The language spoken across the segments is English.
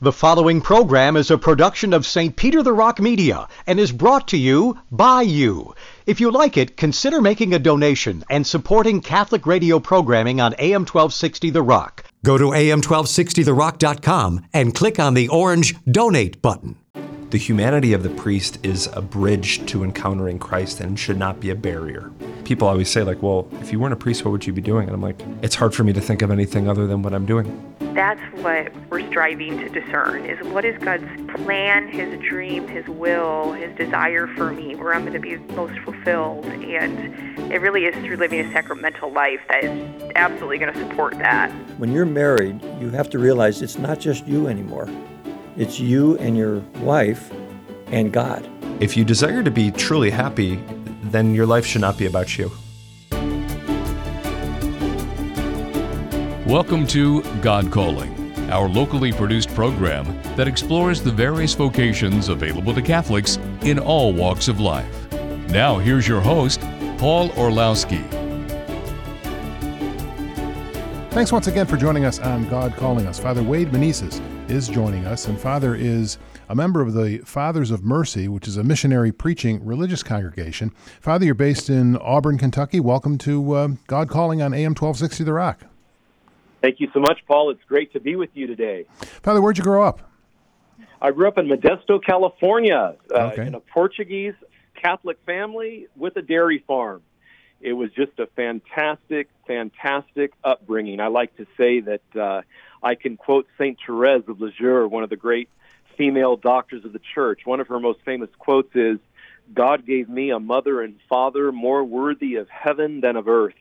The following program is a production of St. Peter the Rock Media and is brought to you by you. If you like it, consider making a donation and supporting Catholic radio programming on AM 1260 The Rock. Go to am1260therock.com and click on the orange Donate button. The humanity of the priest is a bridge to encountering Christ and should not be a barrier. People always say, like, well, if you weren't a priest, what would you be doing? And I'm like, it's hard for me to think of anything other than what I'm doing. That's what we're striving to discern, is what is God's plan, His dream, His will, His desire for me, where I'm going to be most fulfilled. And it really is through living a sacramental life that is absolutely going to support that. When you're married, you have to realize it's not just you anymore. It's you and your wife and God. If you desire to be truly happy, then your life should not be about you. Welcome to God Calling, our locally produced program that explores the various vocations available to Catholics in all walks of life. Now here's your host, Paul Orlowski. Thanks once again for joining us on God Calling Us. Father Wade Menezes is joining us, and Father is a member of the Fathers of Mercy, which is a missionary preaching religious congregation. Father, you're based in Auburn, Kentucky. Welcome to God Calling on AM 1260 The Rock. Thank you so much, Paul. It's great to be with you today. Father, where'd you grow up? I grew up in Modesto, California, Okay. in a Portuguese Catholic family with a dairy farm. It was just a fantastic upbringing. I like to say that I can quote St. Therese of Lisieux, one of the great female doctors of the church. One of her most famous quotes is, "God gave me a mother and father more worthy of heaven than of earth."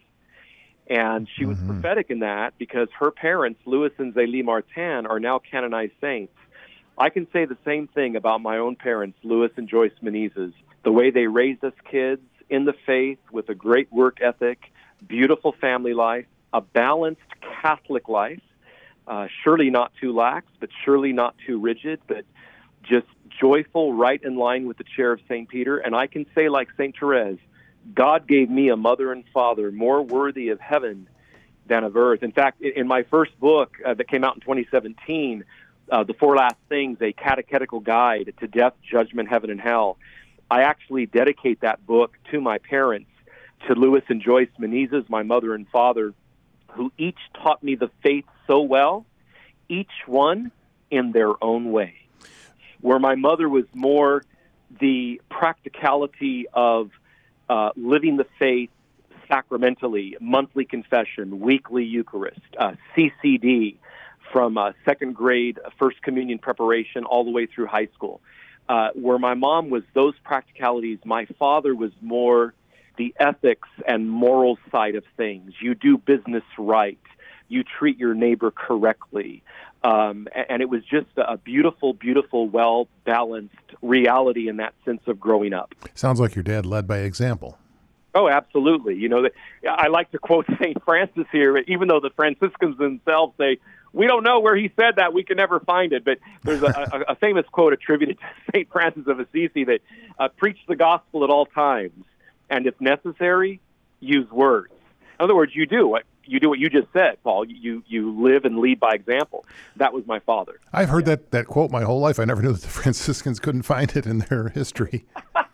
And she was prophetic in that because her parents, Louis and Zélie Martin, are now canonized saints. I can say the same thing about my own parents, Louis and Joyce Menezes. The way they raised us kids in the faith with a great work ethic, beautiful family life, a balanced Catholic life, surely not too lax, but surely not too rigid, but just joyful, right in line with the chair of St. Peter. And I can say, like St. Therese, God gave me a mother and father more worthy of heaven than of earth. In fact, in my first book that came out in 2017, The Four Last Things, a catechetical guide to death, judgment, heaven, and hell, I actually dedicate that book to my parents, to Louis and Joyce Menezes, my mother and father, who each taught me the faith so well, each one in their own way. Where my mother was more the practicality of living the faith sacramentally, monthly confession, weekly Eucharist, CCD, from second grade, First Communion preparation, all the way through high school. Where my mom was those practicalities, my father was more the ethics and moral side of things. You do business right. You treat your neighbor correctly. And it was just a beautiful, well-balanced reality in that sense of growing up. Sounds like your dad led by example. Oh, absolutely. You know, I like to quote St. Francis here, even though the Franciscans themselves say, we don't know where he said that, we can never find it. But there's a famous quote attributed to St. Francis of Assisi that preach the gospel at all times, and if necessary, use words. In other words, you do what you just said, Paul. You live and lead by example. That was my father. I've heard that quote my whole life. I never knew that the Franciscans couldn't find it in their history.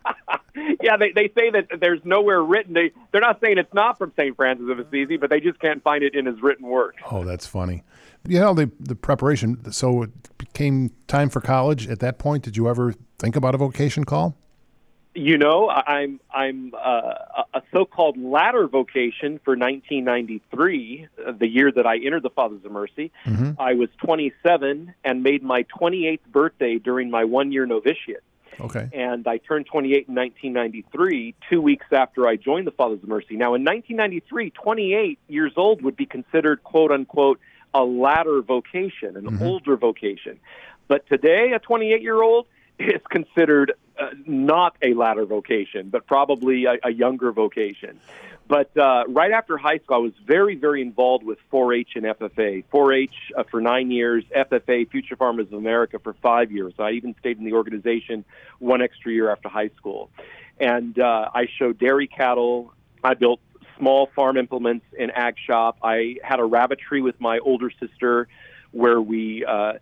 Yeah, they say that there's nowhere written. They're not saying it's not from St. Francis of Assisi, but they just can't find it in his written work. Oh, that's funny. You know, the preparation, so it became time for college. At that point, did you ever think about a vocation call? You know, I'm a so-called latter vocation for 1993, the year that I entered the Fathers of Mercy. Mm-hmm. I was 27 and made my 28th birthday during my one-year novitiate. Okay. And I turned 28 in 1993, 2 weeks after I joined the Fathers of Mercy. Now, in 1993, 28 years old would be considered, quote-unquote, a latter vocation, an older vocation. But today, a 28-year-old is considered not a latter vocation, but probably a younger vocation. But right after high school, I was very, very involved with 4-H and FFA. 4-H for 9 years, FFA, Future Farmers of America, for 5 years. I even stayed in the organization one extra year after high school. And I showed dairy cattle. I built small farm implements in ag shop. I had a rabbitry with my older sister where we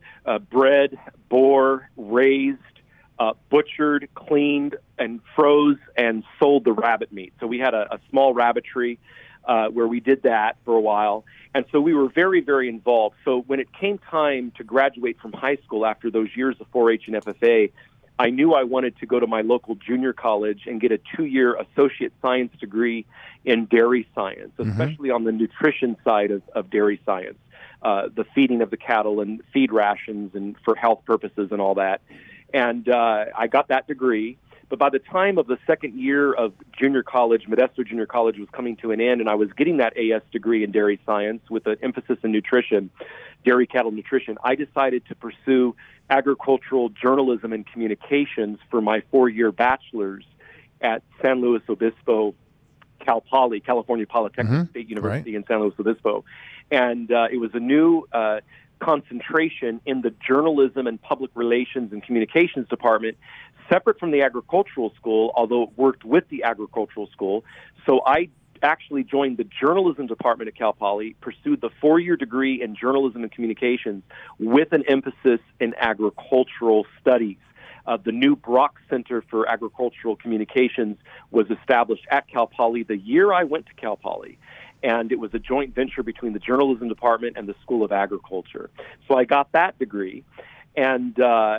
bred, bore, raised, butchered, cleaned, and froze and sold the rabbit meat. So we had a small rabbitry where we did that for a while. And so we were very, very involved. So when it came time to graduate from high school after those years of 4-H and FFA, I knew I wanted to go to my local junior college and get a 2-year associate science degree in dairy science, especially on the nutrition side of dairy science, the feeding of the cattle and feed rations and for health purposes and all that. And I got that degree. But by the time of the second year of junior college, Modesto Junior College was coming to an end, and I was getting that AS degree in dairy science with an emphasis in nutrition, dairy cattle nutrition, I decided to pursue agricultural journalism and communications for my 4-year bachelor's at San Luis Obispo, Cal Poly, California Polytechnic State University in San Luis Obispo. And it was a new concentration in the journalism and public relations and communications department, separate from the agricultural school, although it worked with the agricultural school. So I actually joined the journalism department at Cal Poly, pursued the 4-year degree in journalism and communications with an emphasis in agricultural studies. The new Brock Center for Agricultural Communications was established at Cal Poly the year I went to Cal Poly. And it was a joint venture between the journalism department and the School of Agriculture. So I got that degree. And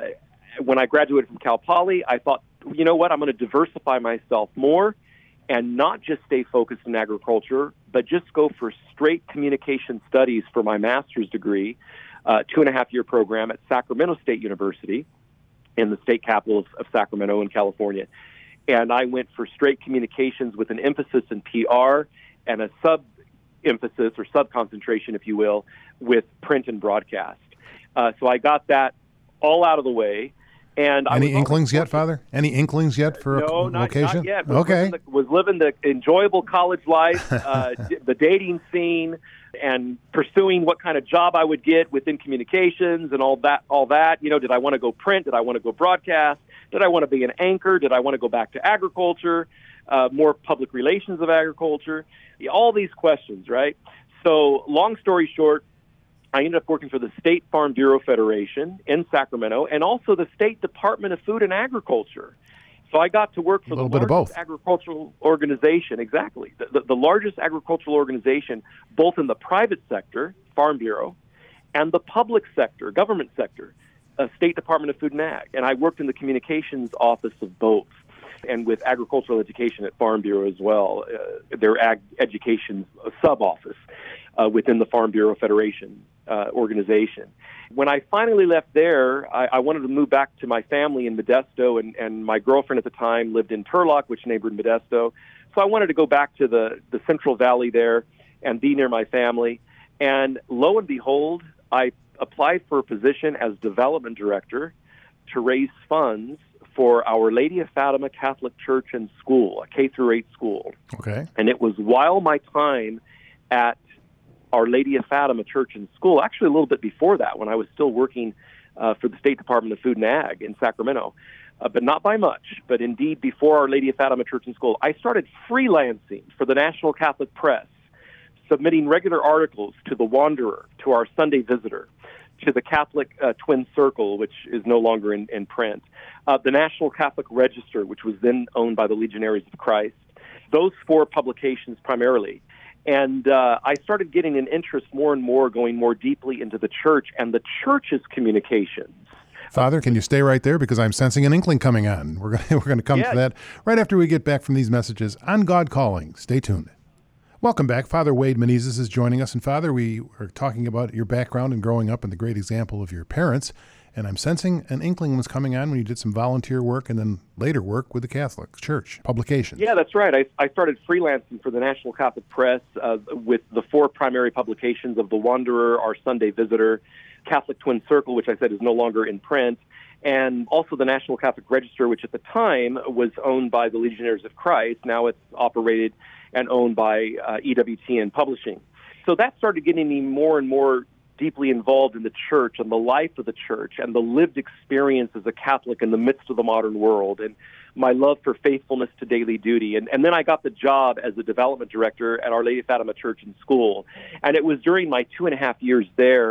when I graduated from Cal Poly, I thought, you know what, I'm going to diversify myself more and not just stay focused in agriculture, but just go for straight communication studies for my master's degree, 2.5-year program at Sacramento State University in the state capital of Sacramento in California. And I went for straight communications with an emphasis in PR and a sub-emphasis or sub-concentration, if you will, with print and broadcast. So I got that all out of the way. And Any inklings yet, Father? Any inklings yet for a vocation? Not yet. Okay. Was living the enjoyable college life, the dating scene, and pursuing what kind of job I would get within communications and all that. You know, did I want to go print? Did I want to go broadcast? Did I want to be an anchor? Did I want to go back to agriculture, more public relations of agriculture? All these questions, right? So long story short, I ended up working for the State Farm Bureau Federation in Sacramento and also the State Department of Food and Agriculture. So I got to work for the largest agricultural organization, exactly, the largest agricultural organization, both in the private sector, Farm Bureau, and the public sector, government sector, State Department of Food and Ag. And I worked in the communications office of both and with agricultural education at Farm Bureau as well, their ag education sub-office within the Farm Bureau Federation organization. When I finally left there, I wanted to move back to my family in Modesto, and my girlfriend at the time lived in Turlock, which neighbored Modesto. So I wanted to go back to the Central Valley there and be near my family. And lo and behold, I applied for a position as development director to raise funds for Our Lady of Fatima Catholic Church and School, a K-8 school. Okay. And it was while my time at Our Lady of Fatima Church and School, actually a little bit before that, when I was still working for the State Department of Food and Ag in Sacramento, but not by much. But indeed, before Our Lady of Fatima Church and School, I started freelancing for the National Catholic Press, submitting regular articles to The Wanderer, to our Sunday Visitor, to the Catholic Twin Circle, which is no longer in print, the National Catholic Register, which was then owned by the Legionaries of Christ. Those 4 publications primarily. And I started getting an interest more and more, going more deeply into the church and the church's communications. Father, can you stay right there? Because I'm sensing an inkling coming on. We're going to come to that right after we get back from these messages on God Calling. Stay tuned. Welcome back. Father Wade Menezes is joining us. And Father, we are talking about your background and growing up and the great example of your parents. And I'm sensing an inkling was coming on when you did some volunteer work and then later work with the Catholic Church publications. Yeah, that's right. I started freelancing for the National Catholic Press with the 4 primary publications of The Wanderer, Our Sunday Visitor, Catholic Twin Circle, which I said is no longer in print, and also the National Catholic Register, which at the time was owned by the Legionaries of Christ. Now it's operated and owned by EWTN Publishing. So that started getting me more and more deeply involved in the church and the life of the church and the lived experience as a Catholic in the midst of the modern world, and my love for faithfulness to daily duty. And then I got the job as a development director at Our Lady of Fatima Church and School. And it was during my 2.5 years there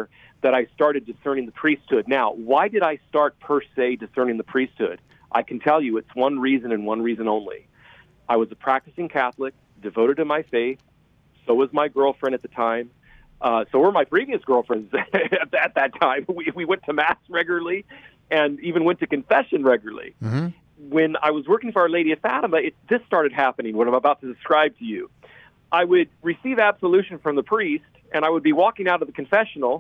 that I started discerning the priesthood. Now, why did I start per se discerning the priesthood? I can tell you it's one reason and one reason only. I was a practicing Catholic, devoted to my faith. So was my girlfriend at the time. So were my previous girlfriends at that time. We went to Mass regularly and even went to confession regularly. Mm-hmm. When I was working for Our Lady of Fatima, this started happening, what I'm about to describe to you. I would receive absolution from the priest, and I would be walking out of the confessional,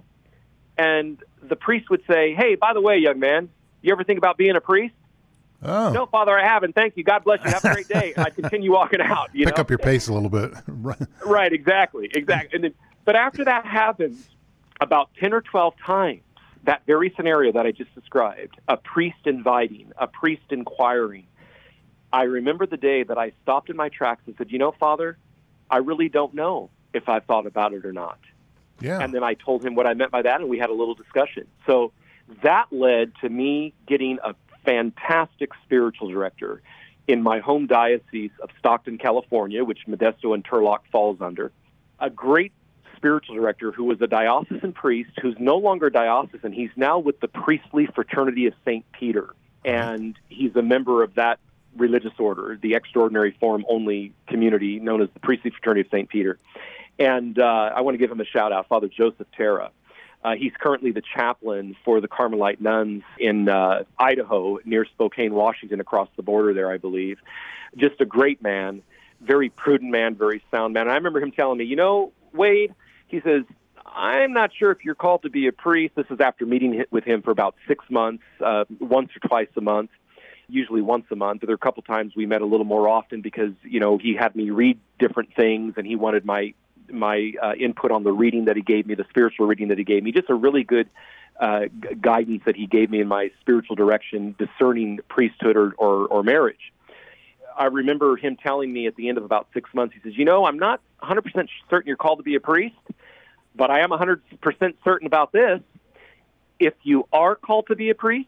and the priest would say, "Hey, by the way, young man, you ever think about being a priest?" Oh. "No, Father, I haven't. Thank you. God bless you. Have a great day." And I'd continue walking out. Pick up your pace a little bit. Right, exactly. But after that happens about 10 or 12 times, that very scenario that I just described, a priest inviting, a priest inquiring, I remember the day that I stopped in my tracks and said, Father, I really don't know if I've thought about it or not. Yeah. And then I told him what I meant by that, and we had a little discussion. So that led to me getting a fantastic spiritual director in my home diocese of Stockton, California, which Modesto and Turlock falls under. A great spiritual director who was a diocesan priest who's no longer diocesan. He's now with the Priestly Fraternity of St. Peter, and he's a member of that religious order, the extraordinary form only community known as the Priestly Fraternity of St. Peter. And I want to give him a shout-out, Father Joseph Terra. He's currently the chaplain for the Carmelite nuns in Idaho, near Spokane, Washington, across the border there, I believe. Just a great man, very prudent man, very sound man. And I remember him telling me, Wade, he says, I'm not sure if you're called to be a priest. This is after meeting with him for about 6 months, once or twice a month, usually once a month. There were a couple times we met a little more often because, he had me read different things, and he wanted my input on the reading that he gave me, the spiritual reading that he gave me, just a really good guidance that he gave me in my spiritual direction, discerning priesthood or marriage. I remember him telling me at the end of about 6 months, he says, I'm not 100% certain you're called to be a priest, but I am 100% certain about this. If you are called to be a priest,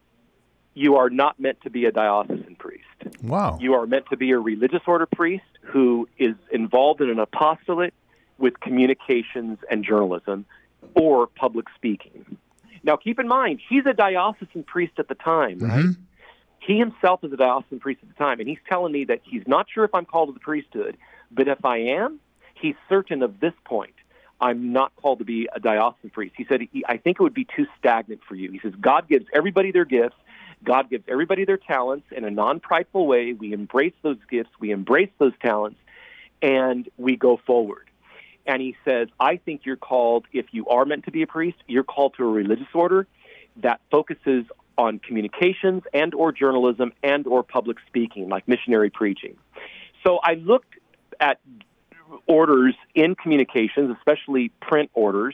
you are not meant to be a diocesan priest. Wow. You are meant to be a religious order priest who is involved in an apostolate with communications and journalism or public speaking. Now, keep in mind, he's a diocesan priest at the time, right? Mm-hmm. He himself is a diocesan priest at the time, and he's telling me that he's not sure if I'm called to the priesthood, but if I am, he's certain of this point. I'm not called to be a diocesan priest. He said, I think it would be too stagnant for you. He says, God gives everybody their gifts. God gives everybody their talents in a non-prideful way. We embrace those gifts. We embrace those talents, and we go forward. And he says, I think you're called, if you are meant to be a priest, you're called to a religious order that focuses on communications and or journalism and or public speaking, like missionary preaching. So I looked at orders in communications, especially print orders,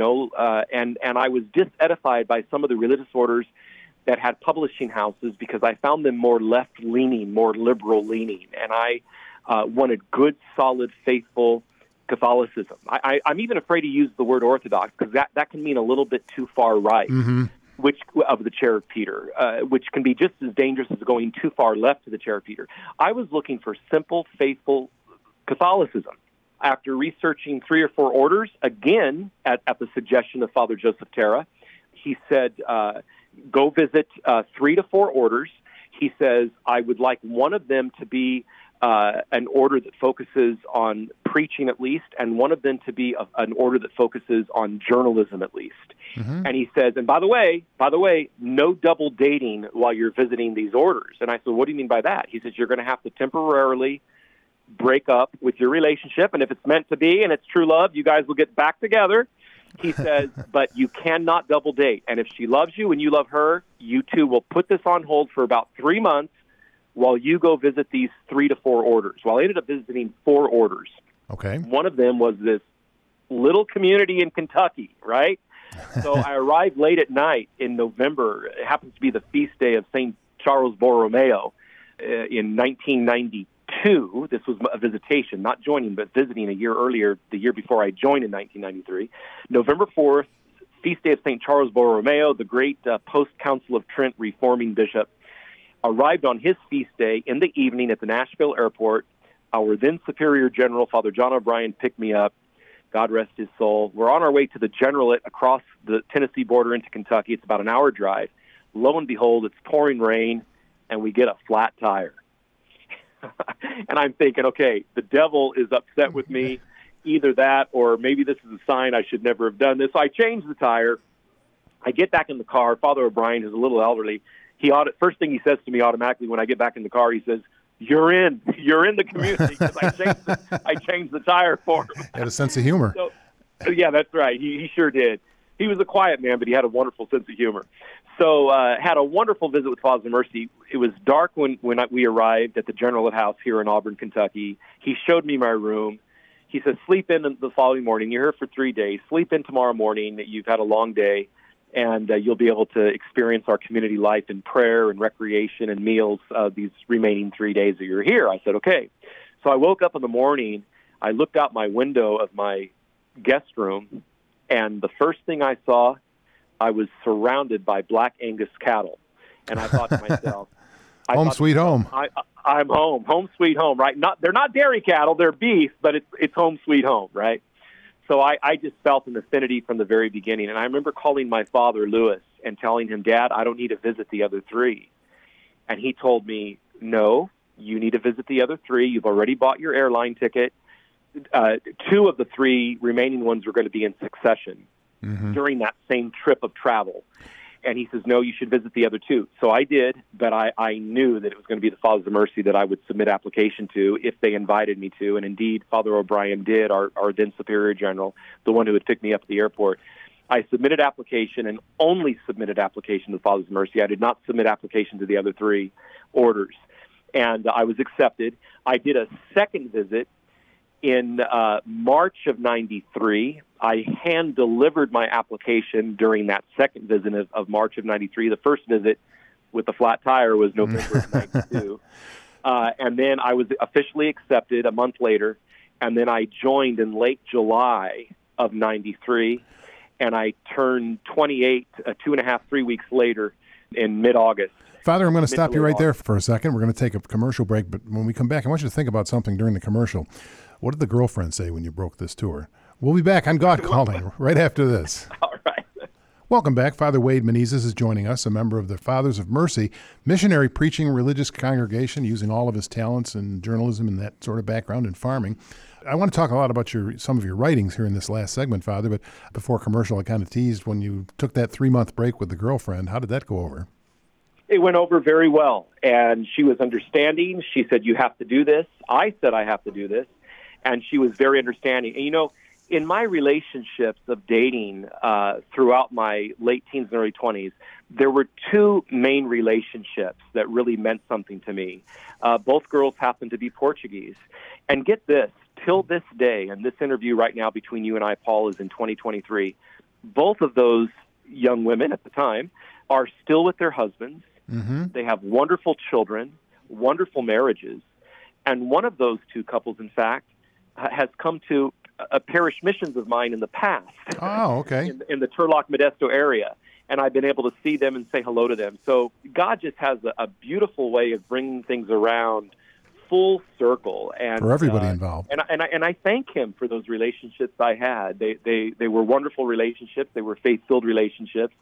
and I was disedified by some of the religious orders that had publishing houses because I found them more left-leaning, more liberal-leaning, and I wanted good, solid, faithful Catholicism. I'm even afraid to use the word Orthodox because that can mean a little bit too far right, which of the chair of Peter, which can be just as dangerous as going too far left to the chair of Peter. I was looking for simple, faithful Catholicism. After researching 3 or 4 orders, again, at the suggestion of Father Joseph Terra, he said, go visit 3 to 4 orders. He says, I would like one of them to be an order that focuses on preaching at least, and one of them to be an order that focuses on journalism at least. Mm-hmm. And he says, and by the way, no double dating while you're visiting these orders. And I said, what do you mean by that? He says, you're going to have to temporarily break up with your relationship, and if it's meant to be and it's true love, you guys will get back together. He says, but you cannot double date. And if she loves you and you love her, you two will put this on hold for about 3 months while you go visit these 3 to 4 orders. Well, I ended up visiting 4 orders. Okay. One of them was this little community in Kentucky, right? So I arrived late at night in November. It happens to be the feast day of St. Charles Borromeo in 1992. This was a visitation, not joining, but visiting a year earlier, the year before I joined in 1993. November 4th, feast day of St. Charles Borromeo, the great post-Council of Trent reforming bishop, arrived on his feast day in the evening at the Nashville airport. Our then Superior General, Father John O'Brien, picked me up, God rest his soul. We're on our way to the Generalate across the Tennessee border into Kentucky. It's about an hour drive. Lo and behold, it's pouring rain, and we get a flat tire. And I'm thinking, okay, the devil is upset with me. Either that or maybe this is a sign I should never have done this. So I change the tire. I get back in the car. Father O'Brien, who's a little elderly, first thing he says to me automatically when I get back in the car, he says, You're in the community, because I changed the tire for him. He had a sense of humor. So, yeah, that's right. He sure did. He was a quiet man, but he had a wonderful sense of humor. So had a wonderful visit with Fathers of Mercy. It was dark when we arrived at the Generalate House here in Auburn, Kentucky. He showed me my room. He said, sleep in the following morning. You're here for 3 days. Sleep in tomorrow morning. You've had a long day, and you'll be able to experience our community life in prayer and recreation and meals these remaining 3 days that you're here. I said, okay. So I woke up in the morning. I looked out my window of my guest room, and the first thing I saw, I was surrounded by Black Angus cattle. And I thought to myself, home sweet home. I'm home. Home sweet home, right? They're not dairy cattle, they're beef, but it's home sweet home, right? So I just felt an affinity from the very beginning. And I remember calling my father, Lewis, and telling him, Dad, I don't need to visit the other 3. And he told me, no, you need to visit the other 3. You've already bought your airline ticket. 2 of the 3 remaining ones were going to be in succession during that same trip of travel. And he says, no, you should visit the other 2. So I did, but I knew that it was going to be the Fathers of Mercy that I would submit application to if they invited me to. And indeed, Father O'Brien did, our then Superior General, the one who had picked me up at the airport. I submitted application and only submitted application to the Fathers of Mercy. I did not submit application to the other 3 orders. And I was accepted. I did a second visit in March of 93. I hand-delivered my application during that second visit of March of 93. The first visit with the flat tire was November of 92. And then I was officially accepted a month later, and then I joined in late July of 93, and I turned 28 3 weeks later in mid-August. Father, I'm going to stop you right there for a second. We're going to take a commercial break, but when we come back, I want you to think about something during the commercial. What did the girlfriend say when you broke this to her? We'll be back on God Calling right after this. All right. Welcome back. Father Wade Menezes is joining us, a member of the Fathers of Mercy, missionary preaching religious congregation, using all of his talents in journalism and that sort of background in farming. I want to talk a lot about some of your writings here in this last segment, Father, but before commercial, I kind of teased when you took that 3-month break with the girlfriend. How did that go over? It went over very well, and she was understanding. She said, you have to do this. I said, I have to do this, and she was very understanding. And, in my relationships of dating throughout my late teens and early 20s, there were 2 main relationships that really meant something to me. Both girls happened to be Portuguese. And get this, till this day, and this interview right now between you and I, Paul, is in 2023, both of those young women at the time are still with their husbands. Mm-hmm. They have wonderful children, wonderful marriages. And one of those 2 couples, in fact, has come to parish missions of mine in the past. Oh, okay. in the Turlock, Modesto area. And I've been able to see them and say hello to them. So God just has a beautiful way of bringing things around full circle. And for everybody involved. And I thank him for those relationships I had. They were wonderful relationships. They were faith-filled relationships.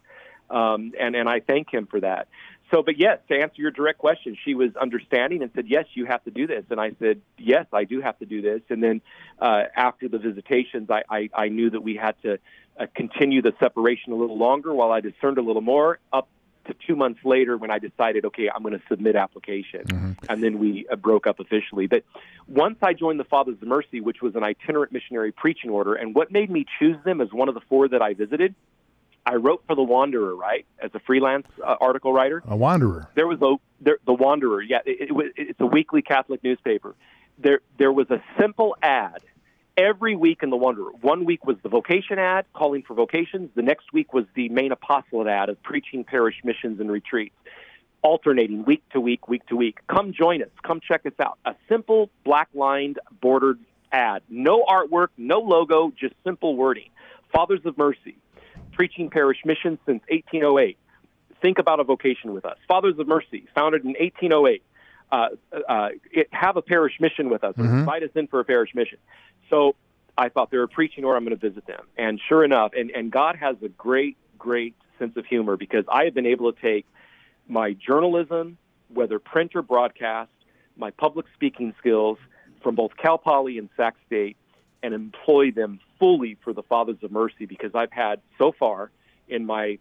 And I thank him for that. So, but yes, to answer your direct question, she was understanding and said, yes, you have to do this. And I said, yes, I do have to do this. And then after the visitations, I knew that we had to continue the separation a little longer while I discerned a little more, up to 2 months later when I decided, okay, I'm going to submit application. Mm-hmm. And then we broke up officially. But once I joined the Fathers of Mercy, which was an itinerant missionary preaching order, and what made me choose them as one of the 4 that I visited, I wrote for The Wanderer, right, as a freelance article writer. A Wanderer. There was The Wanderer, yeah. It's a weekly Catholic newspaper. There was a simple ad every week in The Wanderer. 1 week was the vocation ad, calling for vocations. The next week was the main apostolate ad of preaching parish missions and retreats, alternating week to week, week to week. Come join us. Come check us out. A simple black-lined bordered ad. No artwork, no logo, just simple wording. Fathers of Mercy. Preaching parish missions since 1808. Think about a vocation with us. Fathers of Mercy, founded in 1808. Have a parish mission with us. Mm-hmm. Invite us in for a parish mission. So I thought they were preaching, or I'm going to visit them. And sure enough, and God has a great, great sense of humor, because I have been able to take my journalism, whether print or broadcast, my public speaking skills from both Cal Poly and Sac State, and employ them fully for the Fathers of Mercy, because I've had, so far, in my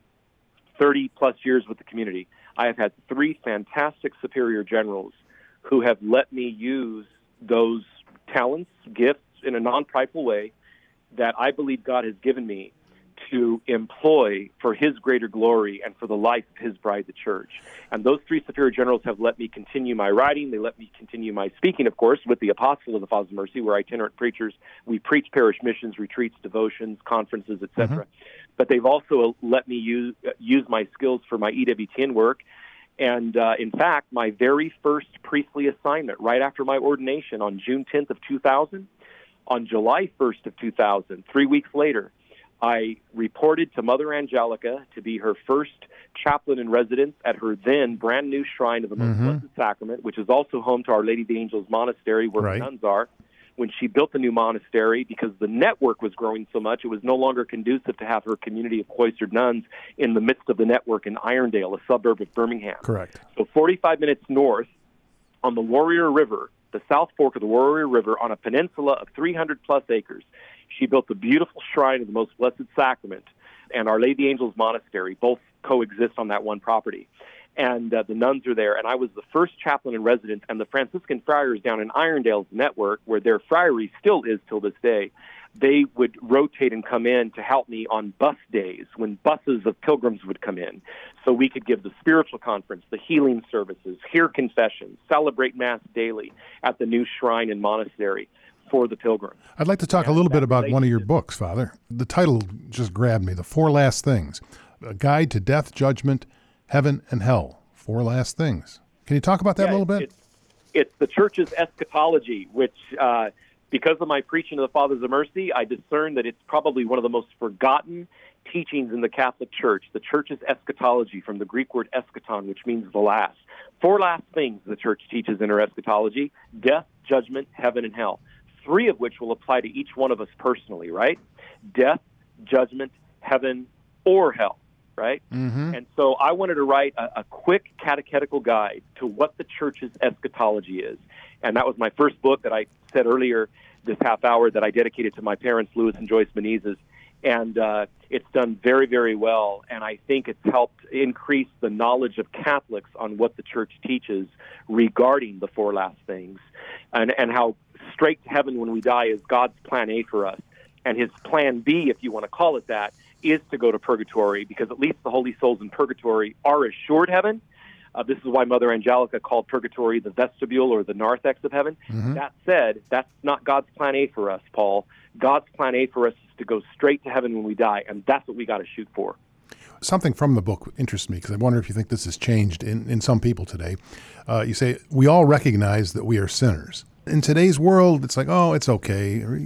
30-plus years with the community, I have had 3 fantastic superior generals who have let me use those talents, gifts, in a non-prideful way that I believe God has given me to employ for his greater glory and for the life of his bride, the church. And those 3 superior generals have let me continue my writing. They let me continue my speaking, of course, with the Apostle of the Fathers of Mercy. We're itinerant preachers. We preach parish missions, retreats, devotions, conferences, etc. But they've also let me use my skills for my EWTN work. And in fact, my very first priestly assignment right after my ordination on June 10th of 2000, on July 1st of 2000, 3 weeks later, I reported to Mother Angelica to be her first chaplain in residence at her then brand new shrine of the Most Blessed Sacrament, which is also home to Our Lady of the Angels Monastery, where the nuns are. When she built the new monastery, because the network was growing so much, it was no longer conducive to have her community of cloistered nuns in the midst of the network in Irondale, a suburb of Birmingham. Correct. So 45 minutes north on the Warrior River, the South Fork of the Warrior River, on a peninsula of 300-plus acres, she built the beautiful shrine of the Most Blessed Sacrament and Our Lady of the Angels Monastery. Both coexist on that one property. And the nuns are there. And I was the first chaplain in residence, and the Franciscan friars down in Irondale's network, where their friary still is till this day, they would rotate and come in to help me on bus days when buses of pilgrims would come in, so we could give the spiritual conference, the healing services, hear confessions, celebrate Mass daily at the new shrine and monastery for the pilgrims. I'd like to talk a little bit about one of your books, Father. The title just grabbed me, The 4 Last Things, A Guide to Death, Judgment, Heaven, and Hell. 4 last things. Can you talk about that a little bit? It's the Church's eschatology, which, because of my preaching of the Fathers of Mercy, I discern that it's probably one of the most forgotten teachings in the Catholic Church, the Church's eschatology, from the Greek word eschaton, which means the last. 4 last things the Church teaches in her eschatology: death, judgment, heaven, and hell. 3 of which will apply to each one of us personally, right? Death, judgment, heaven, or hell. Right? And so I wanted to write a quick catechetical guide to what the Church's eschatology is. And that was my first book that I said earlier this half hour that I dedicated to my parents, Louis and Joyce Menezes. And it's done very, very well. And I think it's helped increase the knowledge of Catholics on what the Church teaches regarding the 4 last things, and how straight to heaven when we die is God's plan A for us. And his plan B, if you want to call it that, is to go to purgatory, because at least the holy souls in purgatory are assured heaven. This is why Mother Angelica called purgatory the vestibule or the narthex of heaven. That said, that's not God's plan A for us, Paul. God's plan A for us is to go straight to heaven when we die, and that's what we got to shoot for. Something from the book interests me, because I wonder if you think this has changed in some people today. You say, we all recognize that we are sinners. In today's world, it's like, oh, it's okay. Or,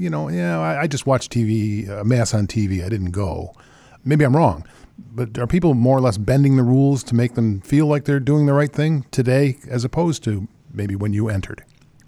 I just watched TV, Mass on TV. I didn't go. Maybe I'm wrong, but are people more or less bending the rules to make them feel like they're doing the right thing today, as opposed to maybe when you entered?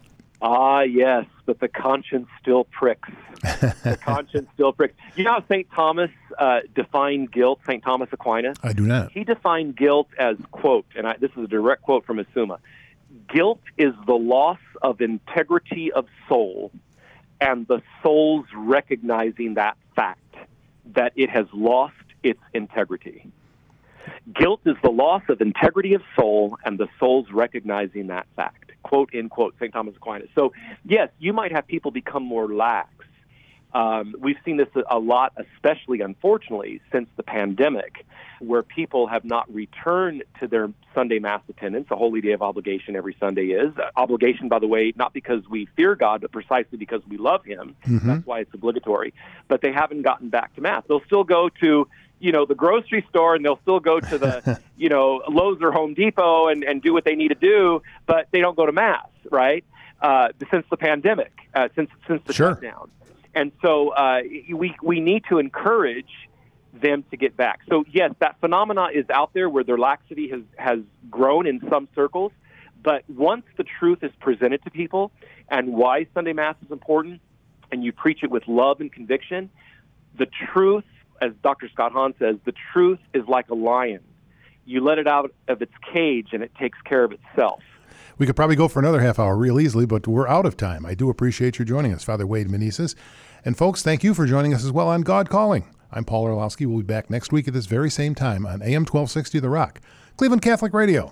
Yes, but the conscience still pricks. The conscience still pricks. You know how St. Thomas defined guilt, St. Thomas Aquinas? I do not. He defined guilt as, quote, and this is a direct quote from his Summa, guilt is the loss of integrity of soul, and the soul's recognizing that fact, that it has lost its integrity. Guilt is the loss of integrity of soul, and the soul's recognizing that fact. Quote, end quote, St. Thomas Aquinas. So, yes, you might have people become more lax. We've seen this a lot, especially, unfortunately, since the pandemic, where people have not returned to their Sunday Mass attendance. A holy day of obligation every Sunday is. Obligation, by the way, not because we fear God, but precisely because we love him. That's why it's obligatory. But they haven't gotten back to Mass. They'll still go to, the grocery store, and they'll still go to the, Lowe's or Home Depot and do what they need to do, but they don't go to Mass, right? Since the pandemic, since the shutdown. And so we need to encourage them to get back. So, yes, that phenomena is out there where their laxity has grown in some circles. But once the truth is presented to people and why Sunday Mass is important, and you preach it with love and conviction, the truth, as Dr. Scott Hahn says, the truth is like a lion. You let it out of its cage, and it takes care of itself. We could probably go for another half hour real easily, but we're out of time. I do appreciate you joining us, Father Wade Meneses. And folks, thank you for joining us as well on God Calling. I'm Paul Orlowski. We'll be back next week at this very same time on AM 1260 The Rock, Cleveland Catholic Radio.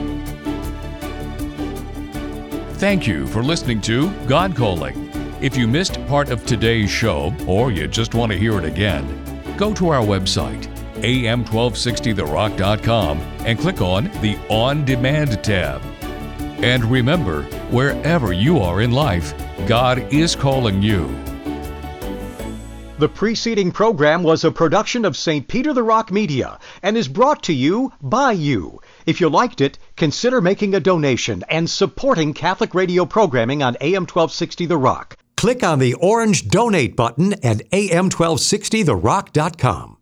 Thank you for listening to God Calling. If you missed part of today's show, or you just want to hear it again, go to our website, am1260therock.com, and click on the On Demand tab. And remember, wherever you are in life, God is calling you. The preceding program was a production of St. Peter the Rock Media and is brought to you by you. If you liked it, consider making a donation and supporting Catholic radio programming on AM 1260 The Rock. Click on the orange Donate button at am1260therock.com.